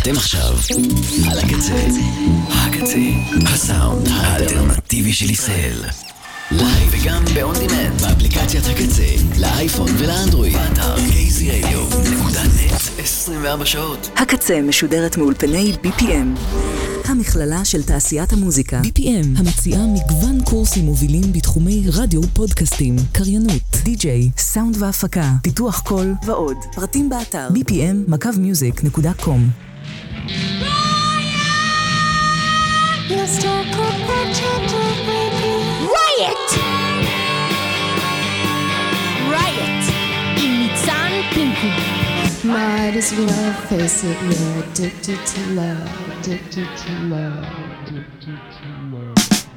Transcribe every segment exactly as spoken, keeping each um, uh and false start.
אתם עכשיו על הקצה, הקצה, הסאונד האלטרנטיבי של ישראל. לייב וגם באון דימנד באפליקציית הקצה, לאייפון ולאנדרואיד, באתר קייזי רדיו נקודה נט, עשרים וארבע שעות. הקצה משודרת מאולפני בי פי אם, המכללה של תעשיית המוזיקה. בי פי אם המציעה מגוון קורסים מובילים בתחומי רדיו, פודקאסטים, קריינות, די-ג'יי, סאונד והפקה, פיתוח קול ועוד. פרטים באתר בי פי אם מקו מיוזיק נקודה קום. Riot! Riot! עם ניצן פינקו. Might as well face it, we're addicted to love, addicted to love, addicted to love.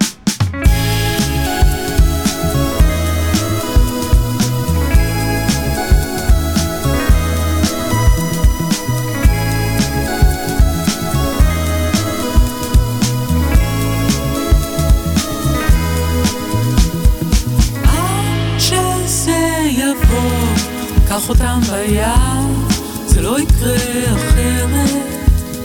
קח אותם ביד, זה לא יקרה אחרת.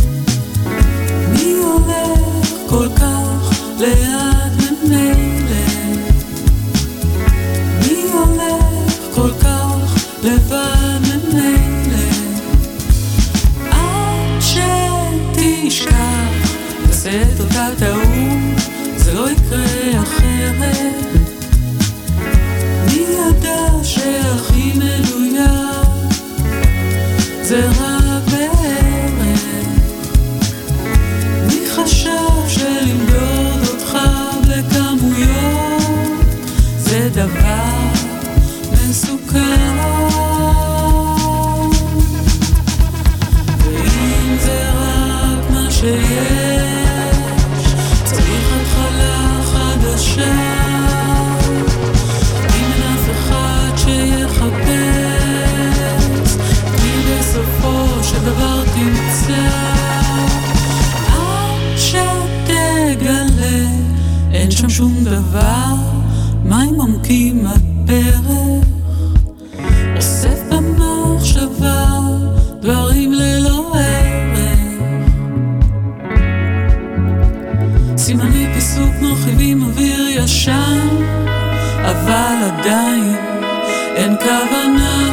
מי הולך כל כך ליד ממילא? מי הולך כל כך לבד ממילא? עד שתשכח, תעשה את אותה טעות, זה לא יקרה אחרת. מי ידע שהכי מדויק זה רק בערך? מי חשב שלמדוד אותך בכמויות זה דבר מסוכן? ואם זה רק מה שיש, צריך התחלה חדשה. דבר תמצא עד שתגלה אין שם שום דבר, מים עמקים הדרך, אוסף במחשבה דברים ללא ערך. סימני פיסוק מרחיבים אוויר ישן, אבל עדיין אין כוונה.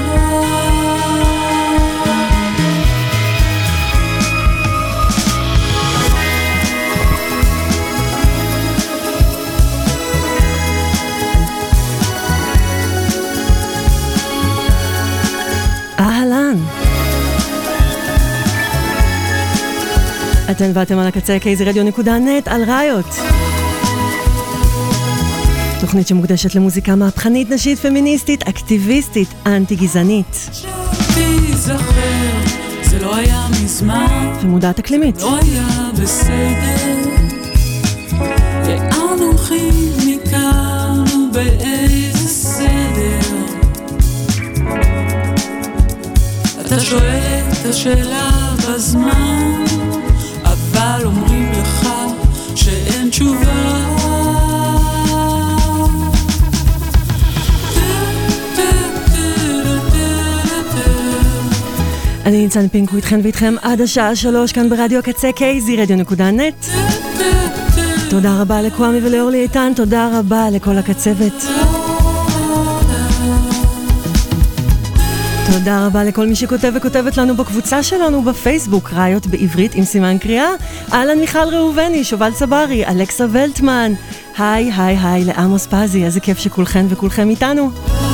אתן ואתם על הקצה קייזי רדיו נקודה נט על ראיות, תוכנית שמוקדשת למוזיקה מהפכנית, נשית, פמיניסטית, אקטיביסטית, אנטי גזענית תיזכר, זה לא היה מזמן ומודעת אקלימית. לא היה בסדר, לאן הולכים מכאן ובאיזה סדר? אתה שואל את השאלה בזמן, אבל אומרים לך שאין תשובה. אני ניצן פינקו איתכן ואיתכם עד השעה שלוש כאן ברדיו הקצה קייזי רדיו נקודה נט. תודה רבה לקוואמי ולאורלי איתן, תודה רבה לכל הקצבת, תודה רבה לכל מי שכותב וכותבת לנו בקבוצה שלנו בפייסבוק, ראיות בעברית עם סימן קריאה. אהלן מיכל ראובני, שובל צברי, אלכסה ולטמן, היי היי היי לעמוס פזי, איזה כיף שכולכן וכולכם איתנו.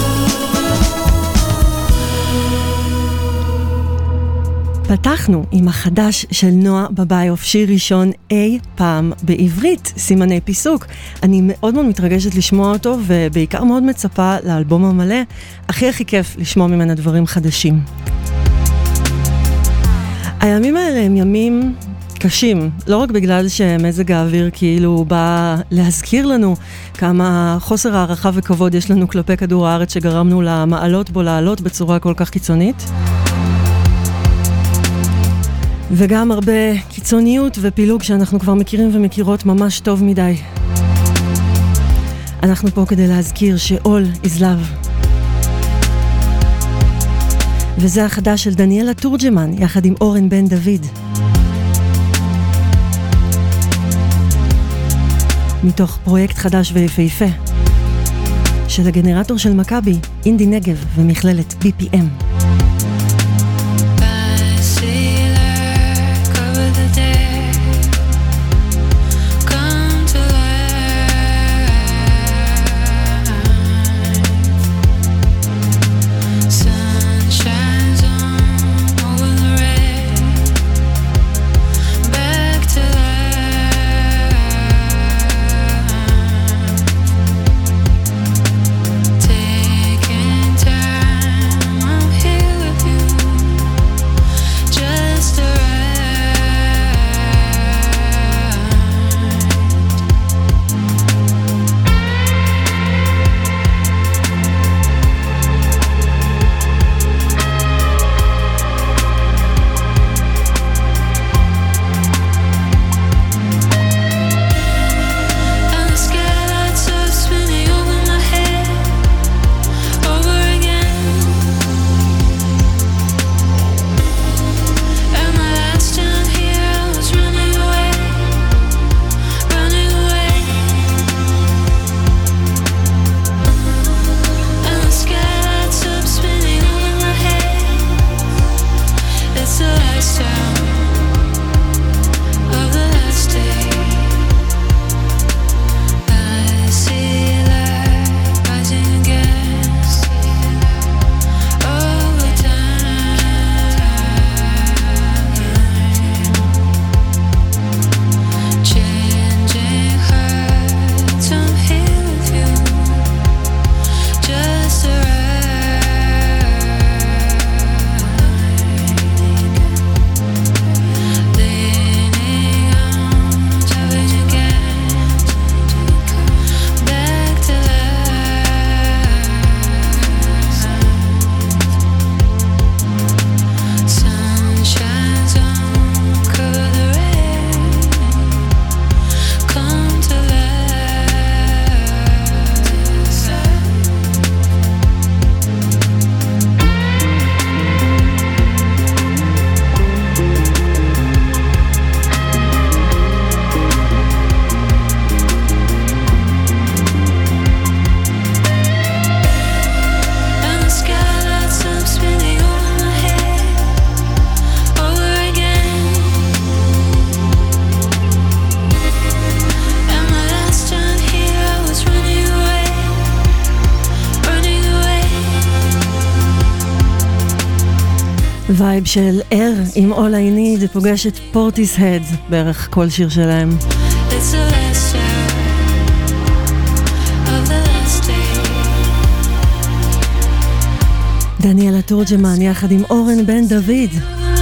פתחנו עם החדש של נועה בביוף, שיר ראשון אי פעם בעברית, סימני פיסוק. אני מאוד מאוד מתרגשת לשמוע אותו, ובעיקר מאוד מצפה לאלבום המלא. הכי הכי כיף לשמוע ממנה דברים חדשים. הימים האלה הם ימים קשים, לא רק בגלל שמזג האוויר כאילו בא להזכיר לנו כמה חוסר הערכה וכבוד יש לנו כלפי כדור הארץ שגרמנו למעלות בו לעלות בצורה כל כך קיצונית, וגם הרבה קיצוניות ופילוג שאנחנו כבר מכירים ומכירות ממש טוב מדי. אנחנו פה כדי להזכיר ש-all is love. וזה החדש של דניאלה תורג'מן יחד עם אורן בן דוד. מתוך פרויקט חדש ויפהפה של הגנרטור של מכבי, אינדי נגב ומכללת בי פי אם. וייב של אר עם All I Need, פוגש את פורטיס הד בערך כל שיר שלהם. דניאלה תורג'מן יחד עם אורן בן דוד.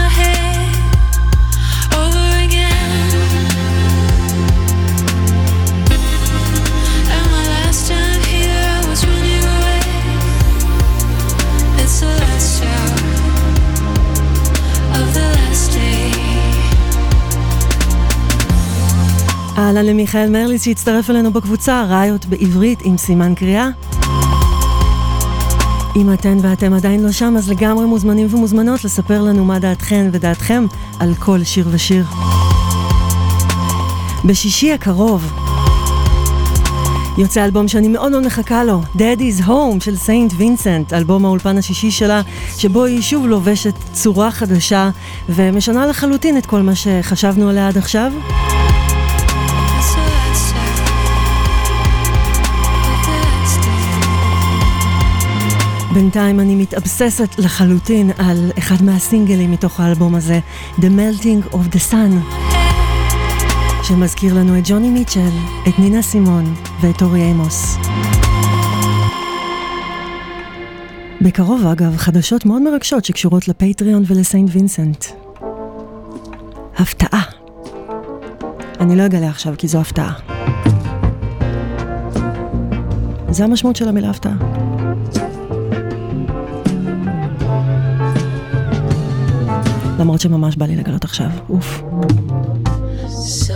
אהלן למיכאל מרליס שהצטרף אלינו בקבוצה, ראיות בעברית עם סימן קריאה. אם אתן ואתם עדיין לא שם, אז לגמרי מוזמנים ומוזמנות לספר לנו מה דעתכן ודעתכם על כל שיר ושיר. בשישי הקרוב יוצא אלבום שאני מאוד מאוד מחכה לו, Daddy's Home של סיינט וינסנט, אלבום האולפן השישי שלה, שבו היא שוב לובשת צורה חדשה ומשנה לחלוטין את כל מה שחשבנו עליה עד עכשיו. בינתיים אני מתאבססת לחלוטין על אחד מהסינגלים מתוך האלבום הזה, The Melting of the Sun, שמזכיר לנו את ג'וני מיטשל, את נינה סימון ואת אורי אימוס. בקרוב אגב, חדשות מאוד מרגשות שקשורות לפטריון ולסיינט וינסנט. הפתעה. אני לא אגלה עכשיו כי זו הפתעה. זה המשמעות של המילה הפתעה. למרות שממש בא לי לגלות עכשיו. אוף. So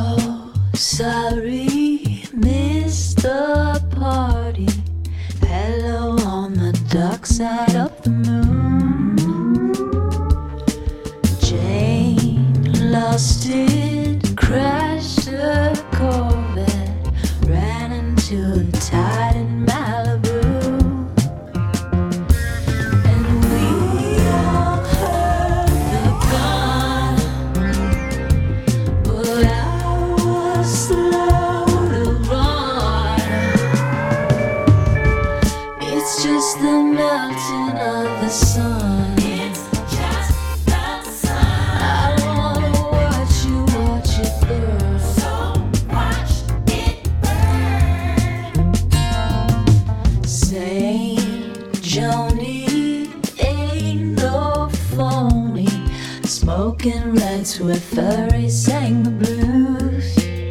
sorry, missed the party. Hello on the dark side of the moon. Jane lost it, crashed a Corvette broken rights where furries sang the blues.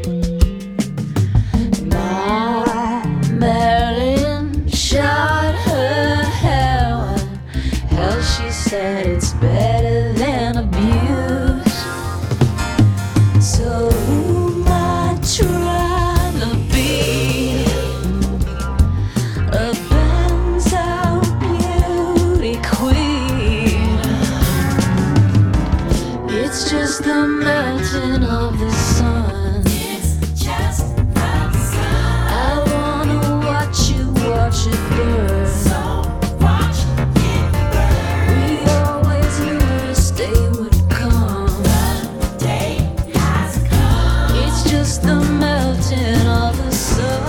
My Marilyn shot her heroin. Hell, she said it's better than abuse. So who am I trying to be? A Benz out beauty queen. It's just the melting of the sun. It's just the sun. I wanna watch you watch it burn. So watch it burn. We always knew this day would come. The day has come. It's just the melting of the sun.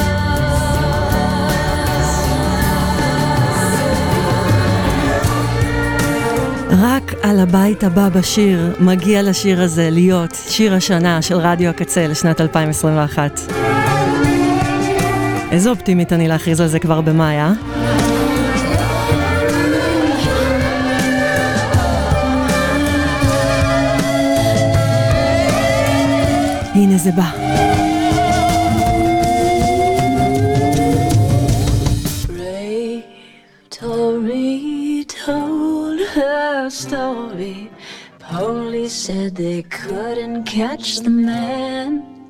רק על הבית הבא בשיר מגיע לשיר הזה להיות שיר השנה של רדיו הקצה לשנת אלפיים עשרים ואחת. איזו אופטימית אני להכריז על זה כבר במאי, אה? הנה זה בא. Brave Tori told her story. Police said they couldn't catch the man.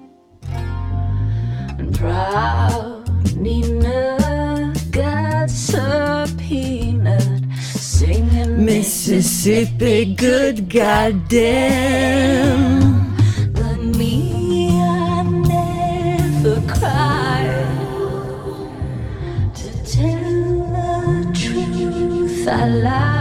And proud Nina got subpoenaed, singing Mississippi, good goddamn. But me, I never cried. To tell the truth, I lied.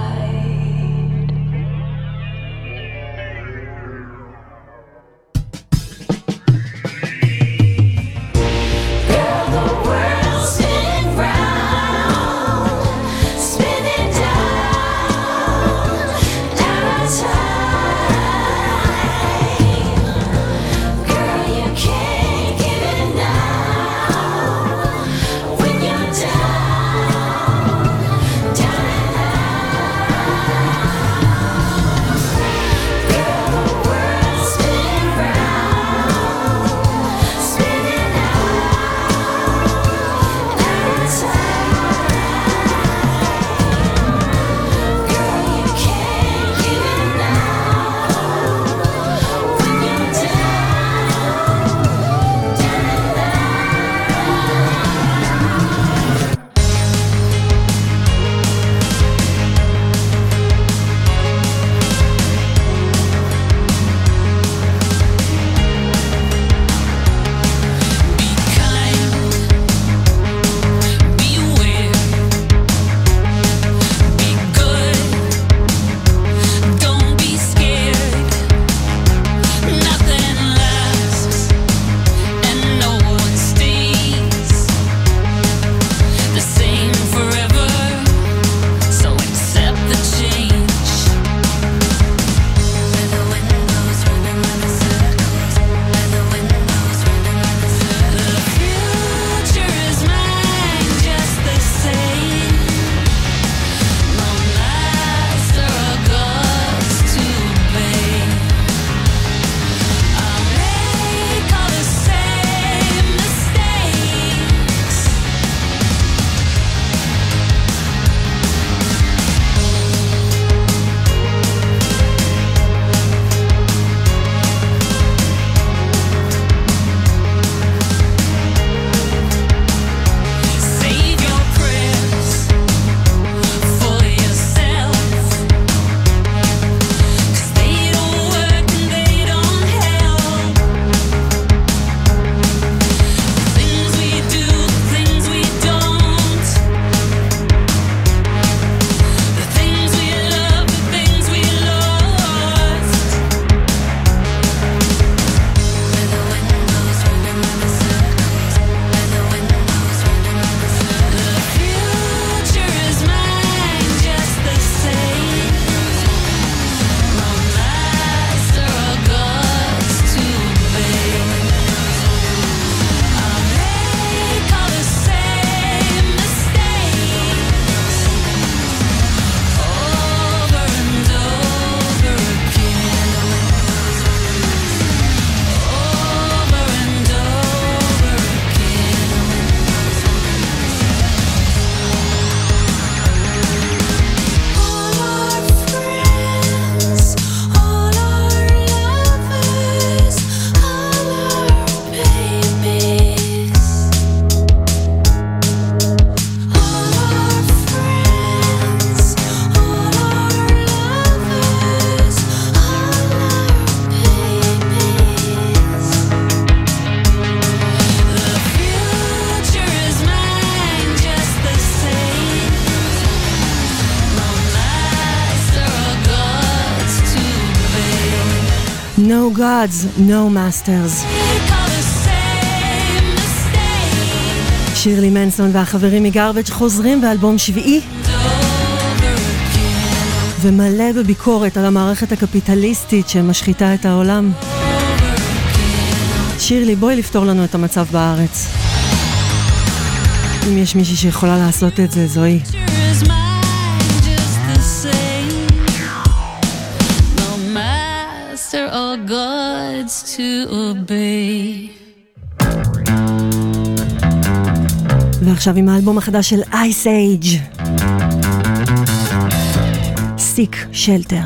Girl, the world's spinning round, spinning down our time. No gods, no masters. שירלי מנסון והחברים מגרבג' חוזרים באלבום שביעי ומלא בביקורת על המערכת הקפיטליסטית שמשחיתה את העולם. שירלי, בואי לפתור לנו את המצב בארץ. אם יש מישהי שיכולה לעשות את זה, זוהי. Or gods to obey. ועכשיו עם האלבום החדש של Ice Age, Seek Shelter.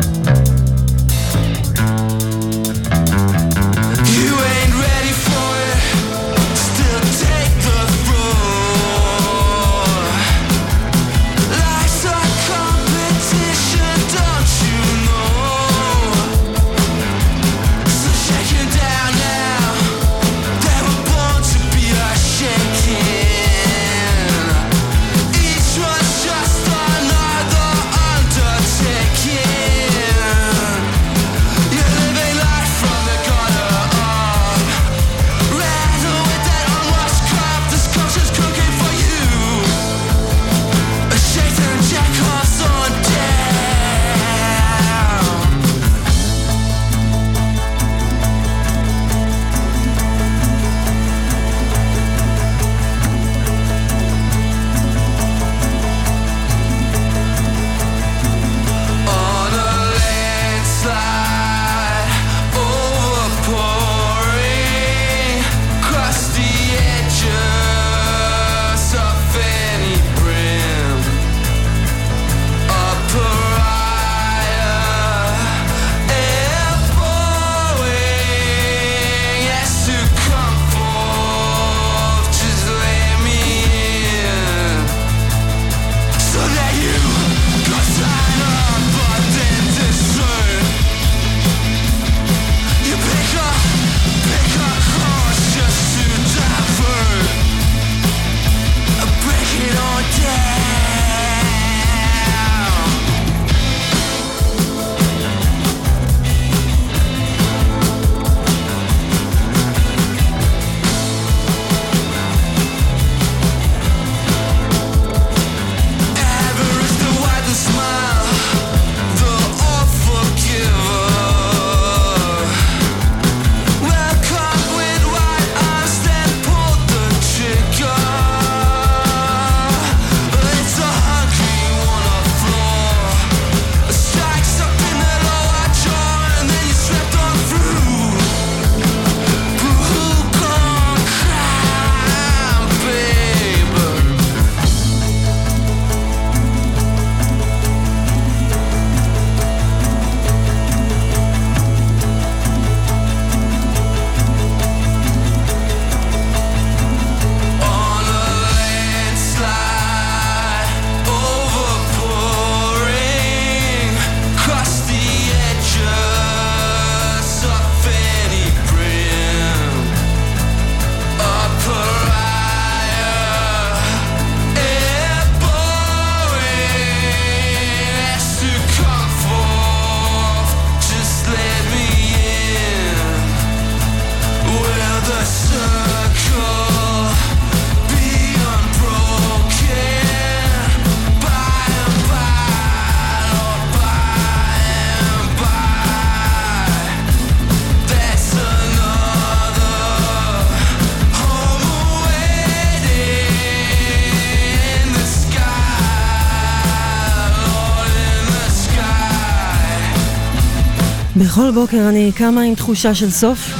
בכל בוקר אני קמה עם תחושה של סוף.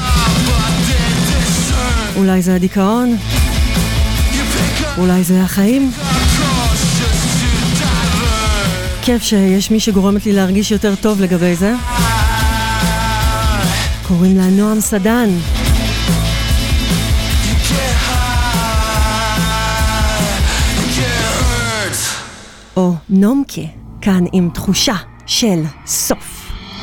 אולי זה הדיכאון, אולי זה החיים. כיף שיש מי שגורמת לי להרגיש יותר טוב לגבי זה. קוראים לה נועם סדן. או נומקה, כאן עם תחושה של סוף.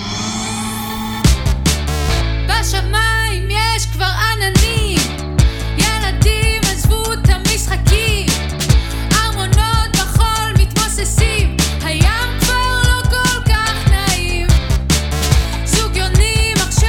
בשמיים יש כבר עננים, ילדים עזבו את המשחקים, ארמונות בחול מתמוססים, הים כבר לא כל כך נעים, זוג יונים עכשיו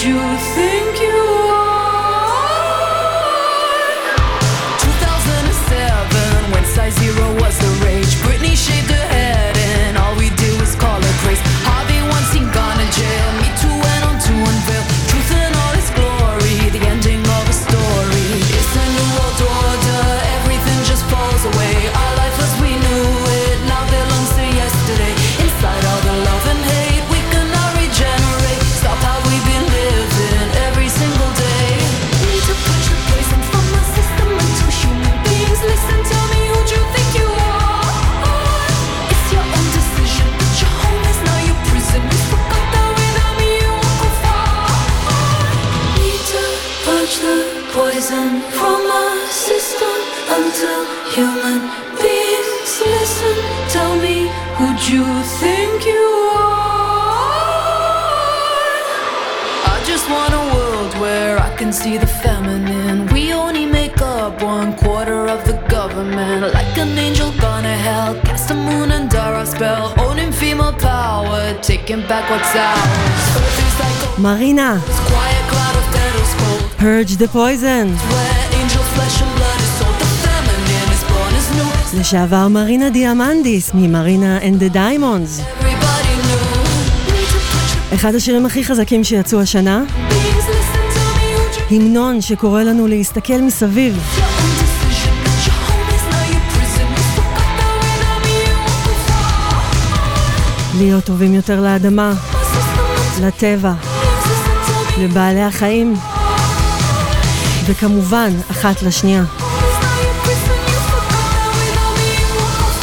you think you are? two thousand seven, when size zero was the rage, Britney shaved her head and all we did was call her grace. Harvey Weinstein gone to jail, Me Too went on to unveil truth in all its glory, the ending of a story. It's a new world order, everything just falls away. Our life as we knew it now belongs to yesterday. Inside all the love and hate, we cannot regenerate. Stop how we've been living every single day. Need to push the poison from the system into human beings. Listen, tell me who do you think you are? It's your own decision, but your home is now your prison. You forgot that without me you won't go far. Need to purge the poison from our system until human beings listen. Tell me who do you think you are? I just want a world where I can see the feminine. We only make up one quarter of the government. Like an angel gone to hell, cast a moon and Dara spell, owning female power, taking back what's ours. Earth is like a מרינה, quiet cloud of petals cold, Purge the Poison. where angel flesh and blood is sold. The feminine is born as new. לשעבר מרינה דיאמנדיס ממרינה and the Diamonds. Everybody knew. Need to push אחד השירים הכי חזקים שיצאו השנה, the beings. Listen, tell me who do you המנון שקורא לנו להסתכל מסביב. your own decision, but your home is now your prison. You forgot that without me you won't go far. להיות טובים יותר לאדמה, My system לטבע, until listen, tell me לבעלי החיים, וכמובן, אחת לשנייה. home is now your prison. You forgot that without me you won't go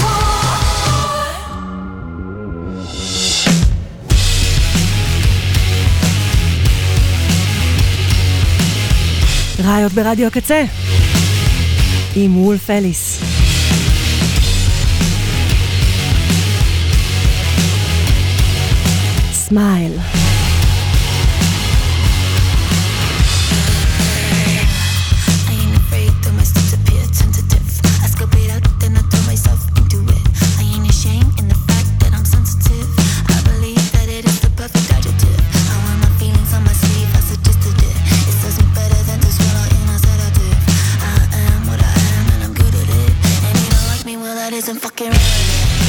far. ראיות ברדיו הקצה עם וולף אליס. סמייל. I ain't afraid, though my steps appear tentative. I scope it out, then I throw myself into it. I ain't ashamed in the fact that I'm sensitive. I believe that it is the perfect adjective. I wear my feelings on my sleeve, I suggested it. It serves me better than to swallow in a sedative. I am what I am and I'm good at it. And you don't like me, well that isn't fucking relevant.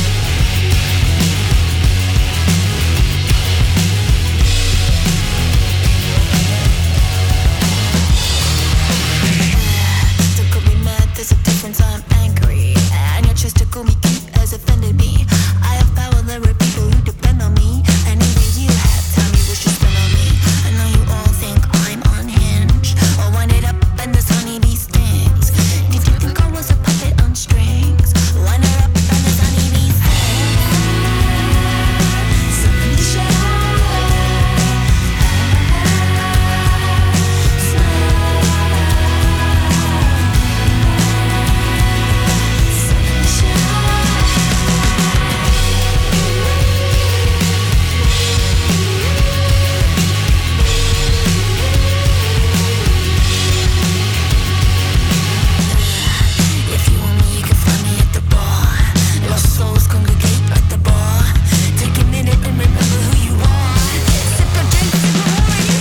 So could be mad, there's a difference, I'm angry. And your choice to call me cute has offended me. I have power, there are people who depend on me. And even you have time you wish to spend on me. I know you all think I'm unhinged. I'll wind it up and this honeybee stings. Did you think I was a puppet on strings? Wind it up and this honeybee stings. Something to share. If you want me, you can find me at the bar. Lost souls congregate at the bar. Take a minute and remember who you are. Sip a drink, sip a more, and you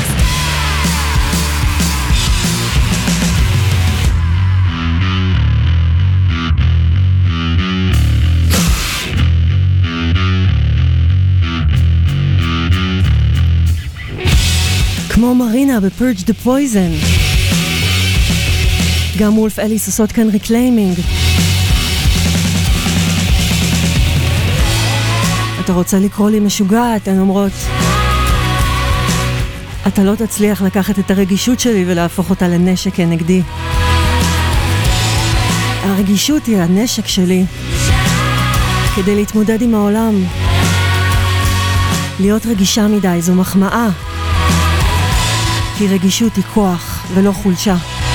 כמו מרינה ב-Purge the Poison. גם וולף אליס עושות כאן ריקליימינג. אתה רוצה לקרוא לי משוגעת, הן אומרות. אתה לא תצליח לקחת את הרגישות שלי ולהפוך אותה לנשק כנגדי. הרגישות היא הנשק שלי כדי להתמודד עם העולם. להיות רגישה מדי זו מחמאה, כי רגישות היא כוח ולא חולשה.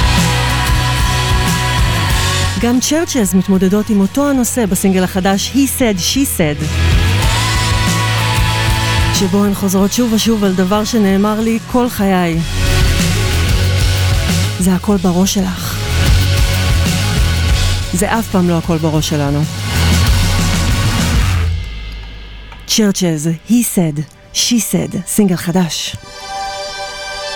גם צ'רצ'ז מתמודדות עם אותו הנושא בסינגל החדש He Said, She Said, שבו הן חוזרות שוב ושוב על דבר שנאמר לי כל חיי. זה הכל בראש שלך. זה אף פעם לא הכל בראש שלנו. צ'רצ'ז, He Said, She Said, סינגל חדש.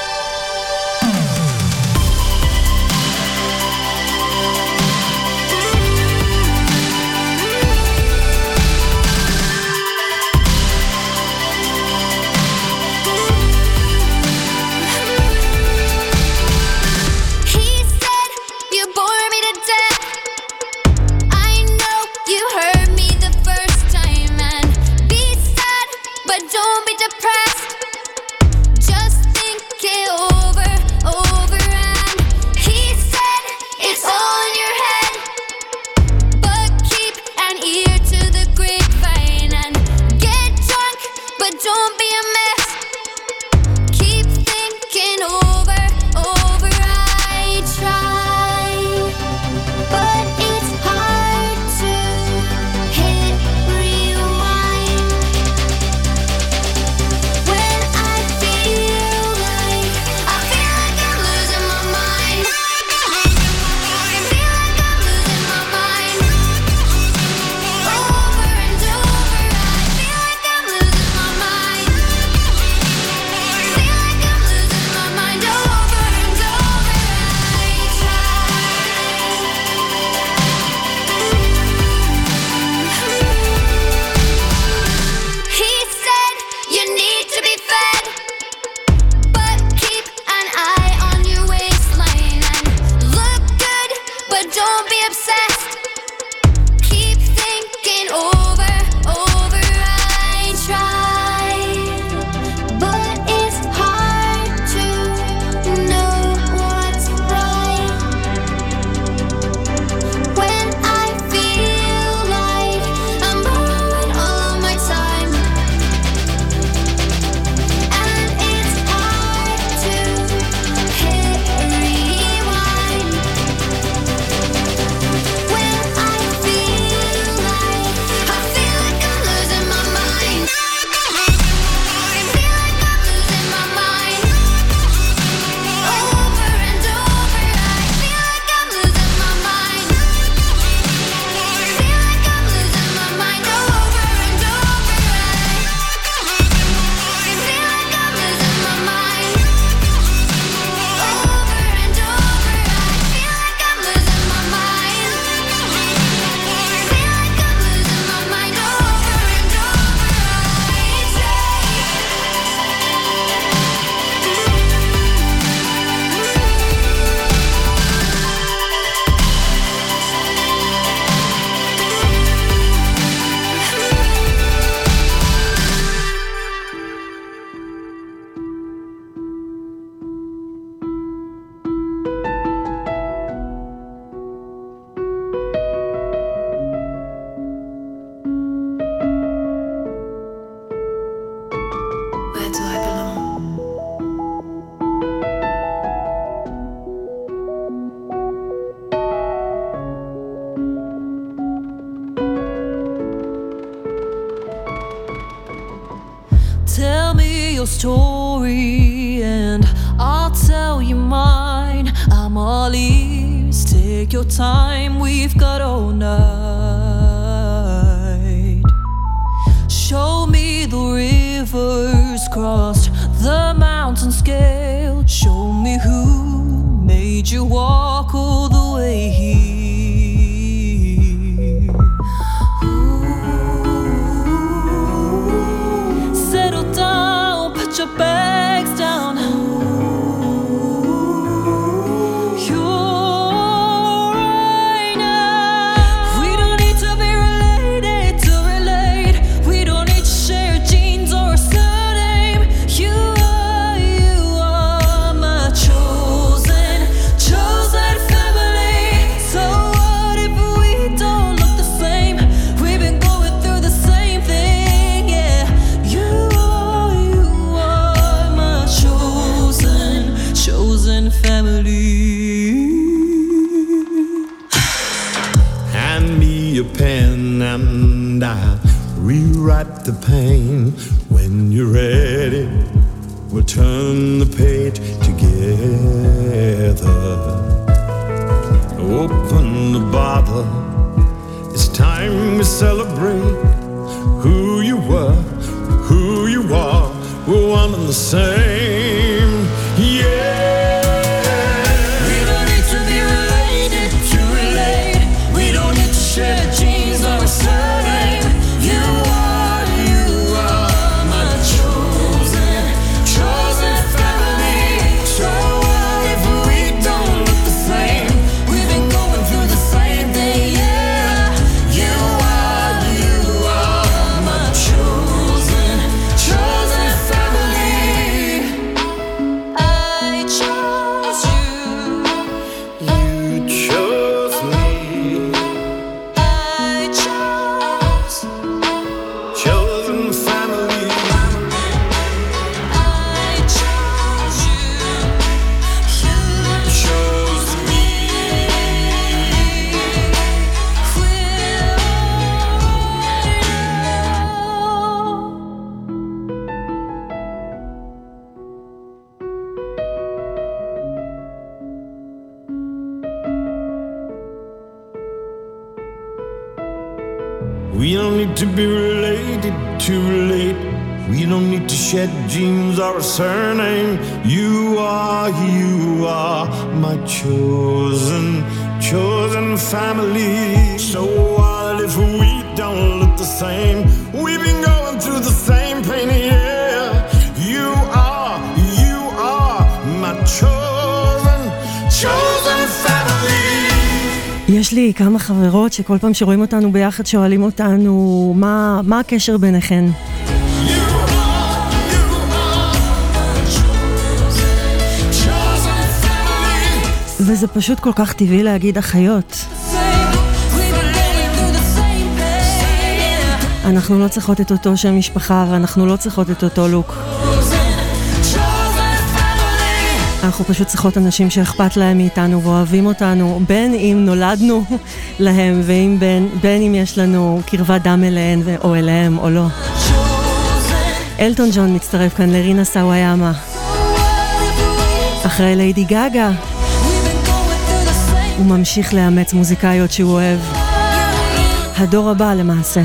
your story and I'll tell you mine. I'm all ears, take your time, we've got all night. Show me the rivers crossed, the mountains scaled. Show me who made you walk all the way here. Ooh. Settle down, put your bags down. You're right now. We don't need to be related to relate. We don't need to share genes or a surname. You are, you are my chosen, chosen family. So what if we don't look the same? We've been going through the same thing, yeah. You are, you are my chosen, chosen family. Hand me a pen and I'll rewrite the pain. When you're ready, we'll turn the page together. Open the bottle, it's time we celebrate who you were, who you are. We're one and the same, yeah. We don't need to be related to relate. We don't need to share genes or a surname. You are, you are my chosen, chosen family. So what if we don't look the same? We've been going through the same thing, yeah. You are, you are my chosen, chosen family. I chose you. You chose me, I chose, chosen family. I chose you. You Chose me. We don't need to be related to relate. We don't need to shed genes or a surname. You are, you are my chosen, chosen family. So what if we don't look the same? We've been going through the same pain, yeah. You are, you are my chosen, chosen family. יש לי כמה חברות שכל פעם שרואים אותנו ביחד שואלים אותנו מה, מה הקשר ביניכן. וזה פשוט כל כך טבעי להגיד אחיות. אנחנו לא צריכות את אותו שם משפחה ואנחנו לא צריכות את אותו לוק. אנחנו פשוט צריכות אנשים שאכפת להם מאיתנו ואוהבים אותנו, בין אם נולדנו להם ואם בין, בין אם יש לנו קרבת דם אליהן או אליהם או לא. אלטון ג'ון מצטרף כאן לרינה סאוויאמה. אחרי ליידי גאגה. הוא ממשיך לאמץ מוזיקאיות שהוא אוהב. הדור הבא למעשה.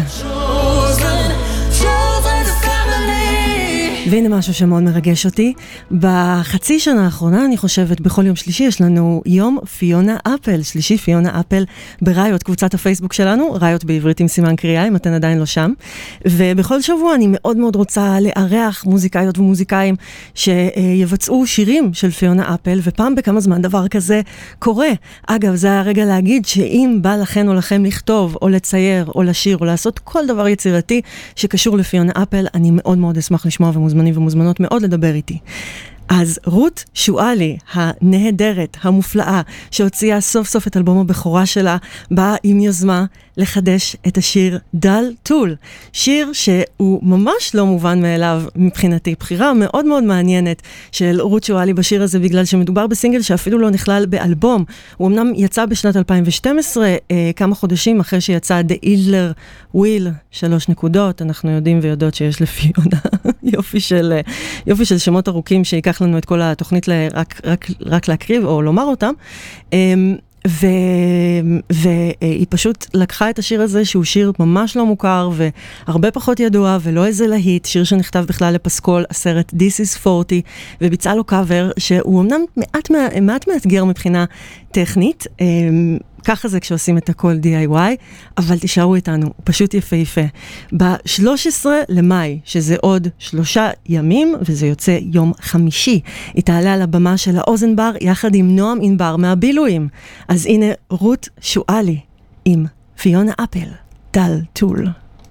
והנה משהו שמאוד מרגש אותי. בחצי שנה האחרונה, אני חושבת, בכל יום שלישי יש לנו יום פיונה אפל, שלישי פיונה אפל בריות, קבוצת הפייסבוק שלנו, ריות בעברית עם סימן קריאה, אם אתן עדיין לא שם. ובכל שבוע אני מאוד מאוד רוצה לארח מוזיקאיות ומוזיקאים שיבצעו שירים של פיונה אפל, ופעם בכמה זמן דבר כזה קורה. אגב, זה הרגע להגיד שאם בא לכן או לכם לכתוב, או לצייר, או לשיר, או לעשות כל דבר יצירתי שקשור לפיונה אפל, אני מאוד מאוד אשמח לשמוע ומוזמנים ומוזמנות מאוד לדבר איתי. אז רות שואלי, הנהדרת, המופלאה, שהוציאה סוף סוף את אלבום הבכורה שלה, באה עם יוזמה לחדש את השיר דל טול. שיר שהוא ממש לא מובן מאליו מבחינתי. בחירה מאוד מאוד מעניינת של רות שואלי בשיר הזה, בגלל שמדובר בסינגל שאפילו לא נכלל באלבום. הוא אמנם יצא בשנת אלפיים ושתים עשרה, אה, כמה חודשים אחרי שיצא The Idler Wheel, שלוש נקודות. אנחנו יודעים ויודעות שיש לפיונה יופי של, יופי של שמות ארוכים שיקח לנו את כל התוכנית רק, רק, רק להקריב או לומר אותם. ו... והיא פשוט לקחה את השיר הזה שהוא שיר ממש לא מוכר והרבה פחות ידוע ולא איזה להיט, שיר שנכתב בכלל לפסקול הסרט This is ארבעים, וביצעה לו קאבר שהוא אמנם מעט, מעט מאתגר מבחינה טכנית, ככה זה כשעושים את הכל די איי וואי, אבל תישארו איתנו, הוא פשוט יפה יפה. ב-שלושה עשר למאי, שזה עוד שלושה ימים, וזה יוצא יום חמישי, היא תעלה על הבמה של האוזן בר, יחד עם נועם ענבר מהבילויים. אז הנה רות שואלי, עם פיונה אפל, דל טול.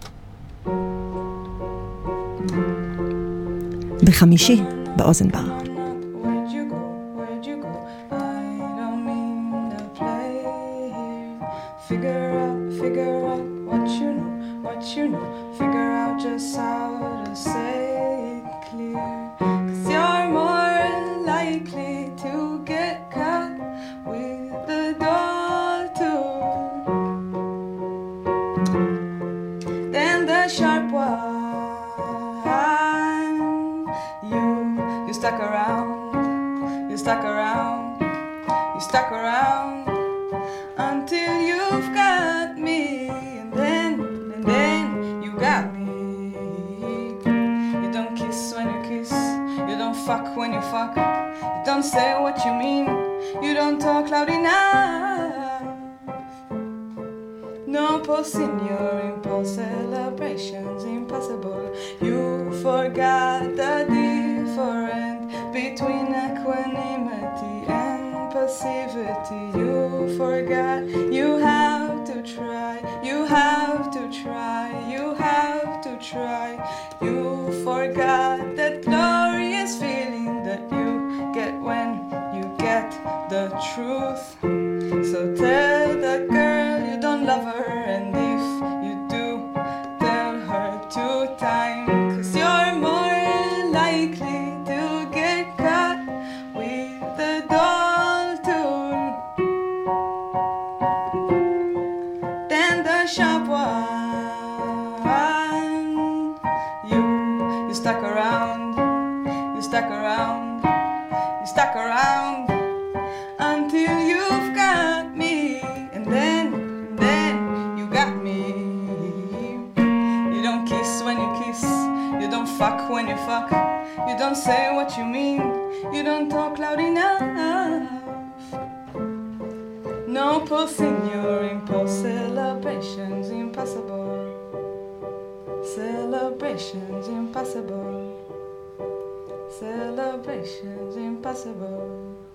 בחמישי, באוזן בר. Figure out, figure out what you know, what you know. Figure out just how to say it clear. Cause you're more likely to get caught with the doll tool than the sharp one. You, you stuck around, you stuck around, you stuck around until you've got me, and then, and then you got me. You don't kiss when you kiss, you don't fuck when you fuck, you don't say what you mean, you don't talk loud enough. No pulse in your impulse, celebrations impossible. You forgot the difference between equanimity and passivity. You forgot you have to try, you have to try, you have to try. You forgot that glorious feeling that you get when you get the truth. So tell the girl you don't love her, and if you do, tell her two times. Cause you're more likely to get caught with the doll tool than the sharp one. You, you stuck around, you stuck around, you stuck around until you've got me, and then, and then you got me. You don't kiss when you kiss, you don't fuck when you fuck, you don't say what you mean, you don't talk loud enough. No pulse in your impulse, celebrations impossible, celebrations impossible, celebrations impossible.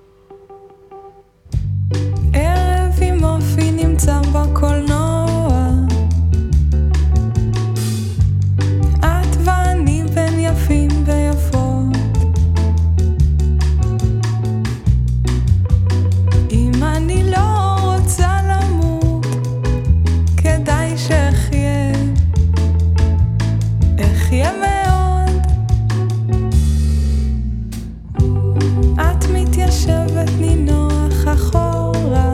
ערב עם אופי נמצא בקולנוע, את ואני בין יפים ויפות, אם אני לא רוצה למות, כדאי שאחיה, אחיה מאוד. את מתיישבת נינוח אחורה,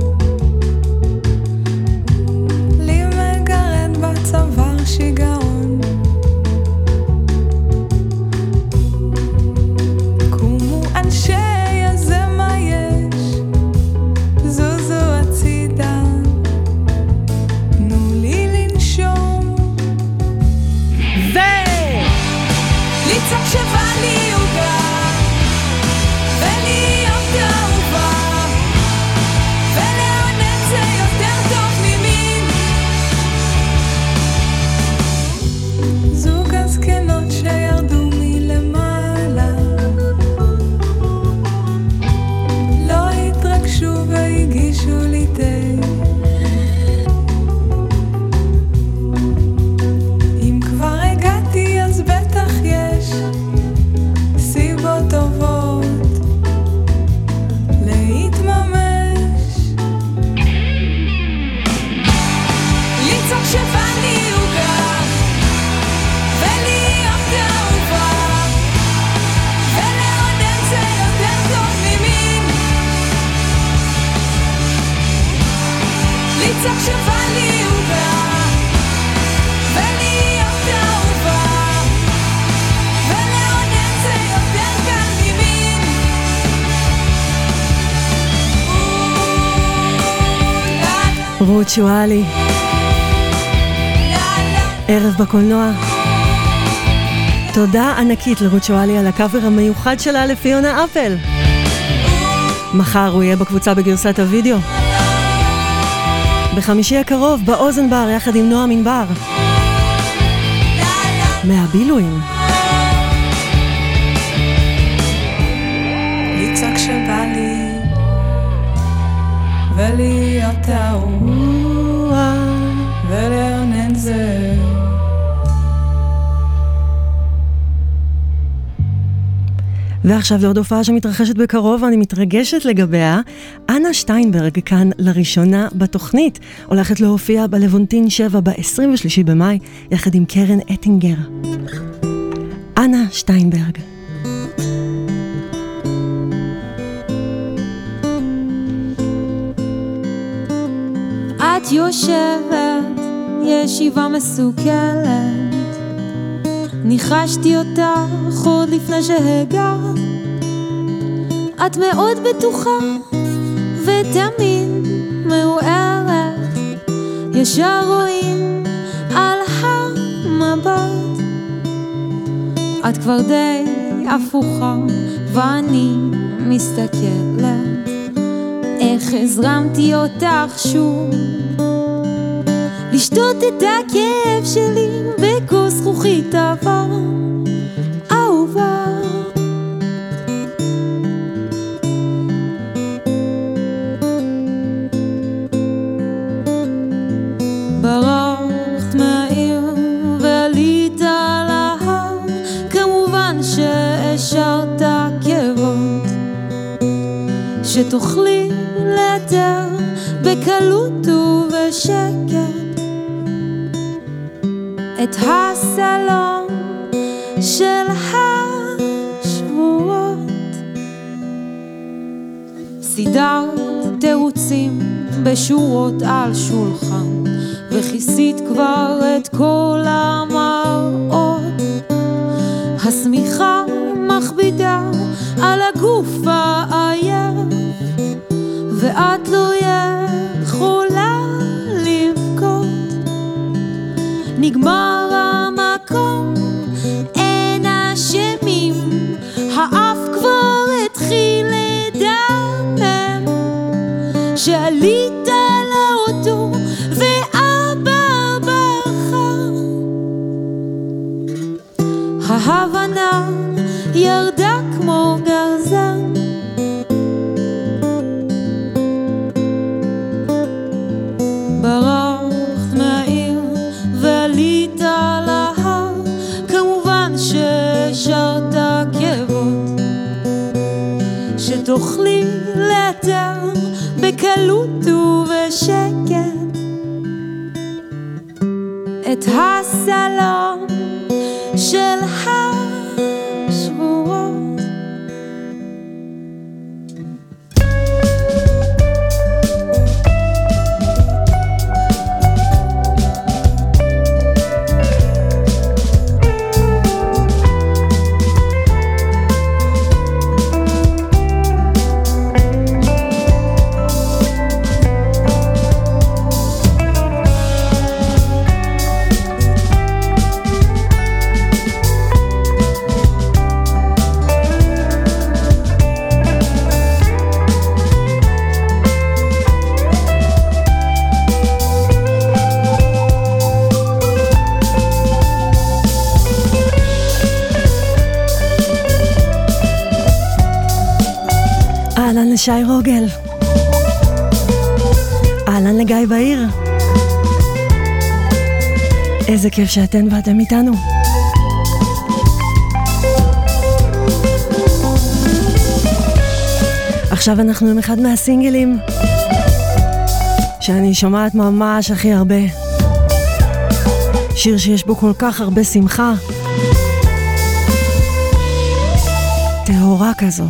לי מגרד בצוואר שיגעון, קומו אנשי הזה מה יש, זוזו הצידה, תנו לי לנשום, ולצעוק שבא לי עוגה ולהיות אהובה, ולעונן זה יותר טוב ממין זוג הזקנות שירדו מלמעלה, לא התרגשו והגישו לי תה, אם כבר הגעתי אז בטח יש סיבות טובות להתממש, לצעוק שבא לי עוגה ולהיות אהובה, ולעונן זה יותר טוב ממין, לצעוק שבא לי עוגה ולהיות אהובה, רות שואלי, ערב בקולנוע. תודה ענקית לרות שואלי על הקאבר המיוחד שלה לפיונה אפל. מחר הוא יהיה בקבוצה בגרסת הוידאו. בחמישי הקרוב באוזן בר יחד עם נועה מנבר. מהבילויים. לצעוק שבא לי ולהיות אהוב ולרנן זה ועכשיו לעוד הופעה שמתרחשת בקרוב ואני מתרגשת לגביה. אנה שטיינברג כאן לראשונה בתוכנית, הולכת להופיע בלוונטין שבע ב-עשרים ושלושה במאי יחד עם קרן אטינגר. אנה שטיינברג. את יושבת ישיבה מסוכלת, ניחשתי אותך עוד לפני שהגעת. את מאוד בטוחה ותמיד מאוארת, ישר רואים על המבט. את כבר די הפוכה ואני מסתכלת איך הזרמתי אותך שוב, לשתות את הכאב שלי בכוס זכוכית עבר אהובה. ברחת מהעיר ועלית על ההר, כמובן שהשארת עקבות שתוכלי לתאר בקלות ובשקט את הסלון של השבועות. סידרת תירוצים בשורות על שולחן וכיסית כבר את כל המראות. השמיכה מכבידה על הגוף העייף ואת לא יכולה לבכות. נגמר המקום, אין אשמים, האף כבר התחיל לדמם. שעלית לאוטו ואבא בכה, ההבנה ירדה כמו גרזן. ברחת מהעיר ועלית על ההר, כמובן שהשארת עקבות שתוכלי לתאר בקלות ובשקט את הסלון של השבועות. אהלן לשי רוגל, אהלן לגיא בעיר, איזה כיף שאתן ואתם איתנו. עכשיו אנחנו עם אחד מהסינגלים שאני שומעת ממש הכי הרבה, שיר שיש בו כל כך הרבה שמחה, טהורה כזו.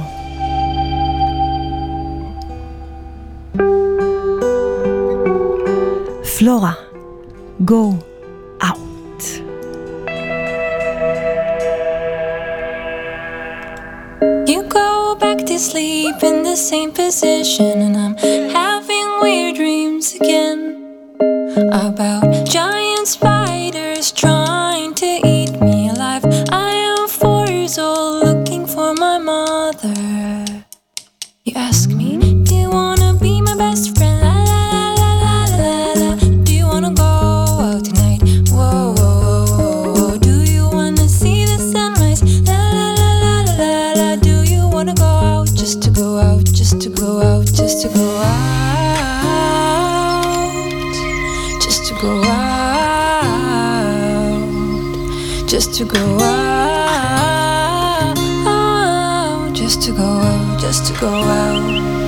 פלורה, go out. You go back to sleep in the same position and I'm having weird dreams again. about giant spiders trying to eat me alive. I am four years old looking for my mother. You ask me, do you wanna be my best friend? La la la la la la. Do you wanna go out tonight? Whoa, whoa, whoa, whoa. Do you wanna see the sunrise? La la la la la la. Do you wanna go out just to go out, just to go out, just to go out, just to go out, just to go out, just to go out, just to go out.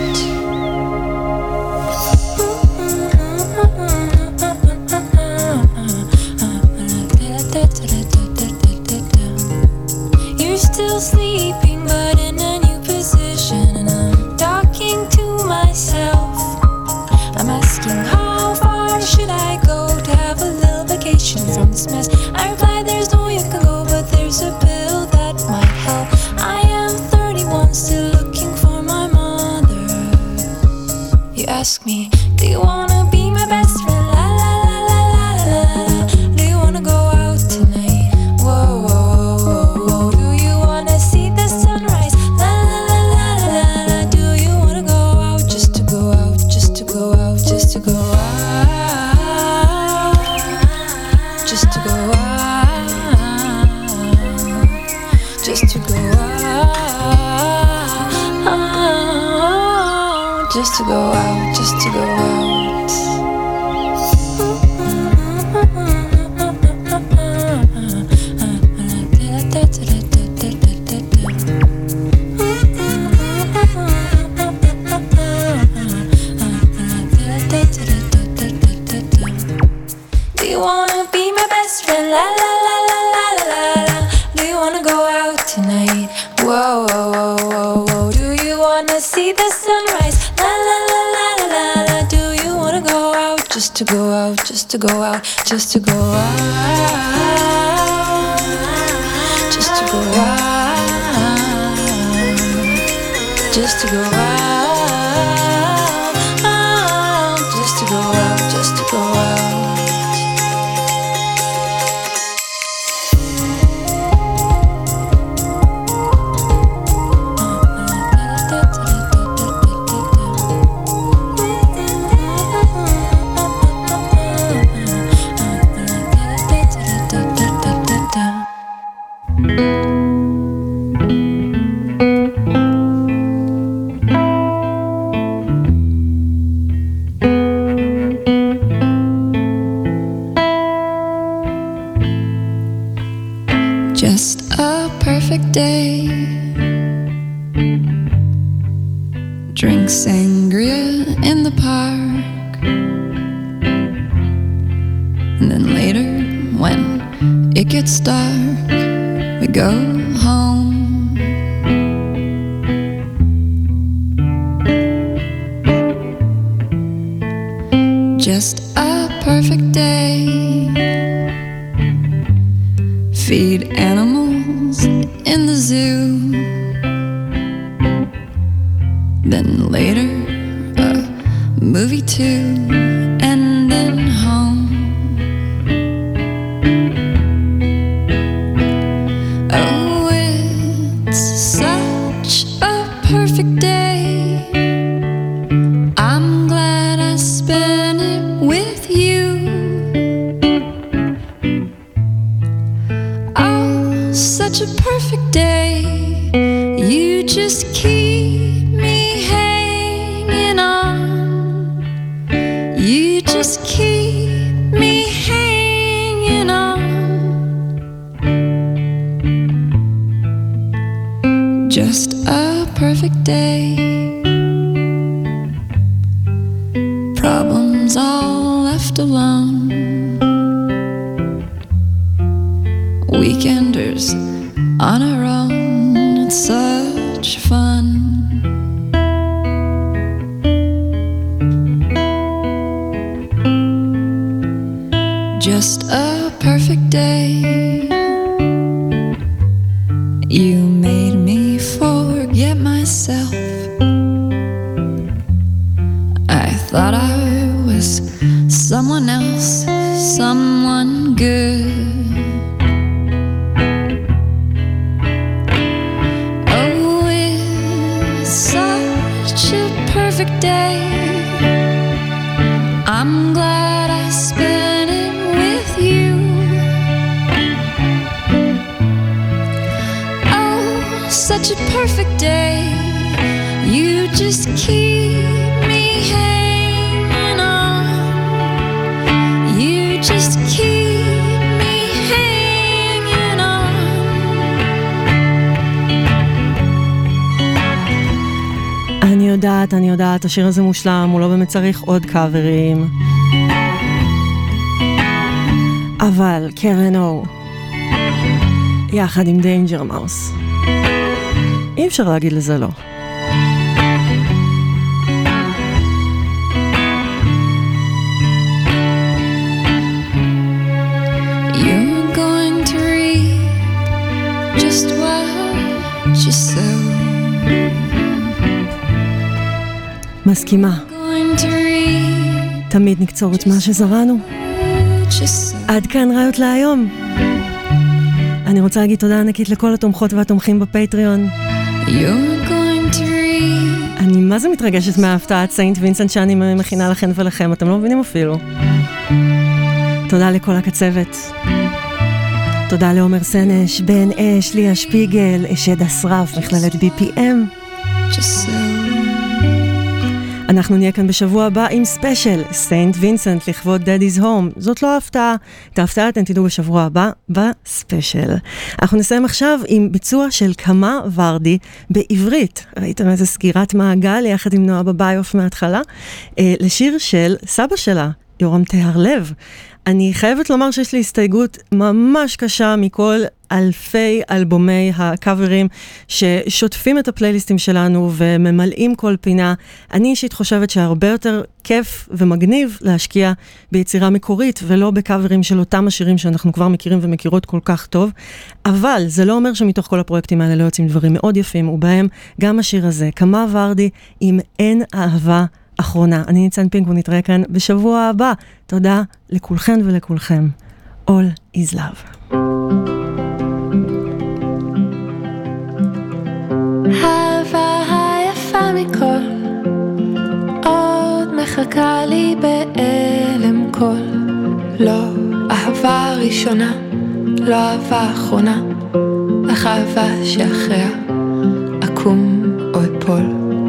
You're still sleeping, but in a new position, and I'm talking to myself. I'm asking, how far should I go to have a little vacation from this mess? I reply, there's no way you can go, but there's a pill that might help. I am thirty-one, still looking for my mother. You ask me, do you wanna be my best friend? La la la la la la la. Do you wanna go out tonight? Whoa, whoa, whoa, whoa. Do you wanna see the sunrise? La la la la la la. Do you wanna go out just to go out, just to go out, just to go out, just to go out, just to go out, just to go out, just to go out. Do you wanna be my best friend? La la la la la la la. Do you wanna go out tonight? Whoa, whoa, whoa, whoa, whoa. Do you wanna see the sunrise? La la la la la la. Do you wanna go out just to go out, just to go out, just to go out, just to go out, just to go out, just to go out, just to go out. Just a perfect day. Drink sangria in the park. And then later, when it gets dark, we go home. Just a perfect day. Feed animals in the zoo. Then later, a movie too, and then home. Oh, it's such a perfect day. I'm glad I spent it with you. Oh, such a perfect day. You just keep me hanging on. You just keep me hanging on. Just a perfect day. Problems all left alone. Weekenders on our own. It's such fun. Just a perfect day. You made me forget myself. I thought I was someone else, someone good. Oh, it's such a perfect day. I'm glad I spent it with you. Oh, such a perfect day. You just keep me hanging on. You just keep me hanging on. אני יודעת, אני יודעת, השיר הזה מושלם, הוא לא באמת צריך עוד קאברים. אבל קרן אור, יחד עם דיינג'ר מאוס, אי אפשר להגיד לזה לא. You're going to reap just what you sow. מסכימה. Going to reap תמיד נקצור את מה שזרענו. what you sow. עד כאן ראיות להיום. אני רוצה להגיד תודה ענקית לכל התומכות והתומכים בפטריון. You're going to reap אני מה זה מתרגשת מההפתעת סיינט וינסנט שאני מכינה לכן ולכם, אתם לא מבינים אפילו. תודה לכל הקצוות. תודה לעומר סנש, בן אש, ליה שפיגל, אשד אסרף, מכללת בי פי אם. just sow. אנחנו נהיה כאן בשבוע הבא עם ספיישל, סיינט וינסנט לכבוד Daddy's Home. זאת לא ההפתעה, את ההפתעה אתם תדעו בשבוע הבא בספיישל. אנחנו נסיים עכשיו עם ביצוע של קמה ורדי בעברית. ראיתם איזה סגירת מעגל יחד עם נועה בביוף מההתחלה? אה, לשיר של סבא שלה, יורם תהרלב. אני חייבת לומר שיש לי הסתייגות ממש קשה מכל אלפי אלבומי הקאברים ששוטפים את הפלייליסטים שלנו וממלאים כל פינה. אני אישית חושבת שהרבה יותר כיף ומגניב להשקיע ביצירה מקורית ולא בקאברים של אותם השירים שאנחנו כבר מכירים ומכירות כל כך טוב. אבל זה לא אומר שמתוך כל הפרויקטים האלה לא יוצאים דברים מאוד יפים, ובהם גם השיר הזה, קמה ורדי עם אין אהבה אחרונה. אני ניצן פינק ונתראה כאן בשבוע הבא. תודה לכולכן ולכולכם. All is love. אהבה היפה מכל, עוד מחכה לי באלם כל. לא אהבה ראשונה, לא אהבה אחרונה, אך אהבה שאחריה אקום או אפול.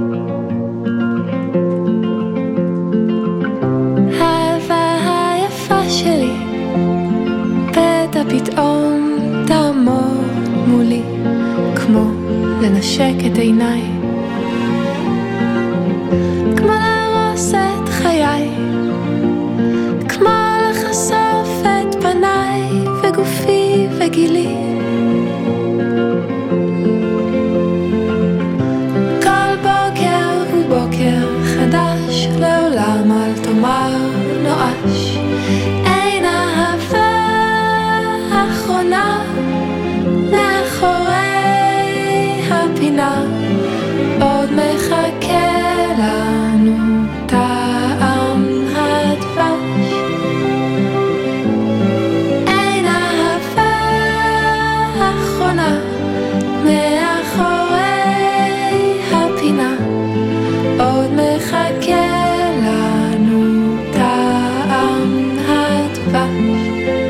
שלי פתע פתאום תעמוד מולי כמו לנשק את עיניי, כמו להרוס את חיי, כמו לחשוף את פניי וגופי וגילי. כל בוקר הוא בוקר חדש, לעולם אל תאמר נואש. אין אהבה אחרונה מאחורי הפינה, עוד מחכה לנו טעם הדבש. אין אהבה אחרונה מאחורי הפינה, עוד מחכה לנו טעם הדבש.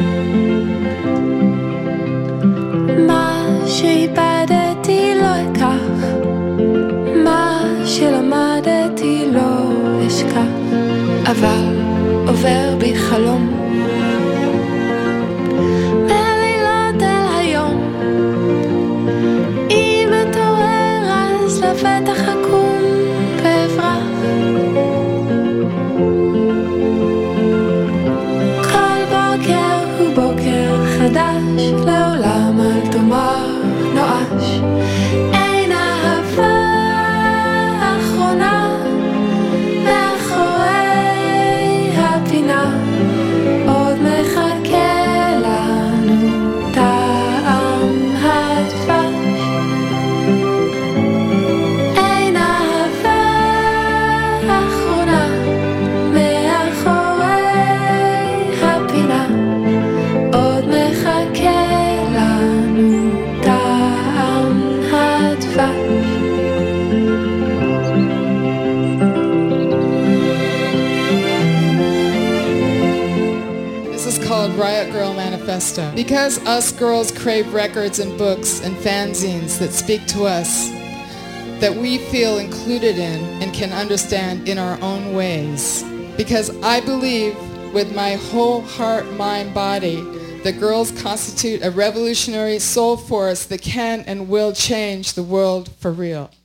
מה שאיבדתי לא אקח, מה שלמדתי לא אשכח, אבל עובר בי חלום מהלילות אל היום. אם אתעורר אז לבטח אקום ואברח. כל בוקר הוא בוקר חדש, לעולם אל תאמר נואש. אין אהבה אחרונה מאחורי הפינה, עוד מחכה לנו טעם הדבש. אין אהבה אחרונה מאחורי That Girl Manifesto. Because us girls crave records and books and fanzines that speak to us, that we feel included in and can understand in our own ways. Because I believe with my whole heart, mind, body, that girls constitute a revolutionary soul force that can and will change the world for real.